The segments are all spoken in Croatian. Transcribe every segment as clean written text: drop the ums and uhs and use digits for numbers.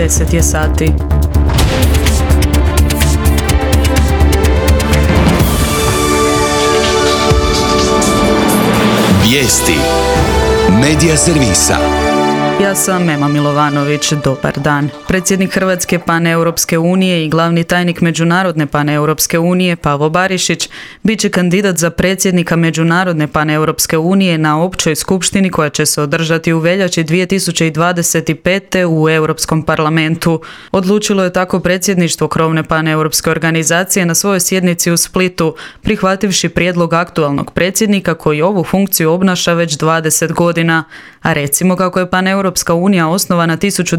10 je sati. Vijesti Medija servisa. Ja sam Ema Milovanović, dobar dan. Predsjednik Hrvatske Paneuropske unije i glavni tajnik Međunarodne Paneuropske unije Pavo Barišić bit će kandidat za predsjednika Međunarodne Paneuropske unije na općoj skupštini koja će se održati u veljači 2025. u Europskom parlamentu. Odlučilo je tako predsjedništvo krovne paneuropske organizacije na svojoj sjednici u Splitu, prihvativši prijedlog aktualnog predsjednika koji ovu funkciju obnaša već 20 godina. A recimo kako je Paneuropska unija osnovana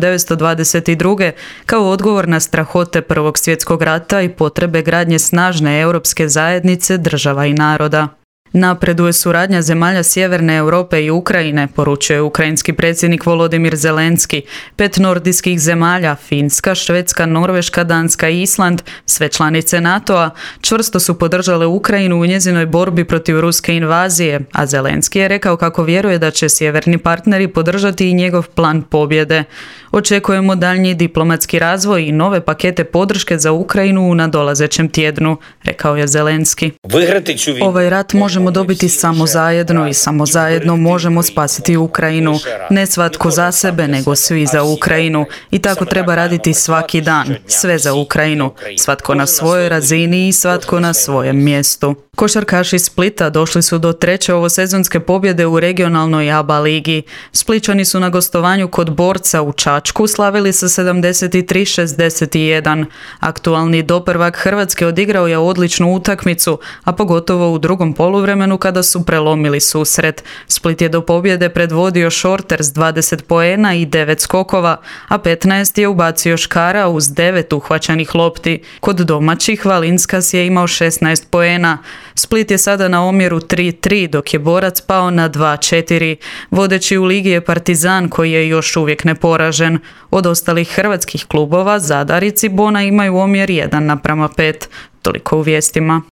1922. kao odgovor na strahote Prvog svjetskog rata i potrebe gradnje snažne europske zajednice, država i naroda. Napreduje suradnja zemalja Sjeverne Europe i Ukrajine, poručuje ukrajinski predsjednik Volodimir Zelenski. 5 nordijskih zemalja, Finska, Švedska, Norveška, Danska i Island, sve članice NATO-a, čvrsto su podržale Ukrajinu u njezinoj borbi protiv ruske invazije, a Zelenski je rekao kako vjeruje da će sjeverni partneri podržati i njegov plan pobjede. Očekujemo daljnji diplomatski razvoj i nove pakete podrške za Ukrajinu u nadolazećem tjednu, rekao je Zelenski. Ovaj rat možemo dobiti samo zajedno i samo zajedno možemo spasiti Ukrajinu. Ne svatko za sebe, nego svi za Ukrajinu. I tako treba raditi svaki dan. Sve za Ukrajinu. Svatko na svojoj razini i svatko na svojem mjestu. Košarkaši Splita došli su do 3. ovosezonske pobjede u regionalnoj ABA ligi. Splićani su na gostovanju kod Borca u Čačku slavili sa 73-61. Aktualni doprvak Hrvatske odigrao je odličnu utakmicu, a pogotovo u drugom poluvremenu kada su prelomili susret. Split je do pobjede predvodio Šorter s 20 poena i 9 skokova, a 15 je ubacio Škara uz 9 uhvaćenih lopti. Kod domaćih Valinskas je imao 16 poena. Split je sada na omjeru 3-3, dok je Borac pao na 2-4. Vodeći u ligi je Partizan koji je još uvijek neporažen. Od ostalih hrvatskih klubova Zadar i Cibona imaju omjer 1:5. Toliko u vijestima.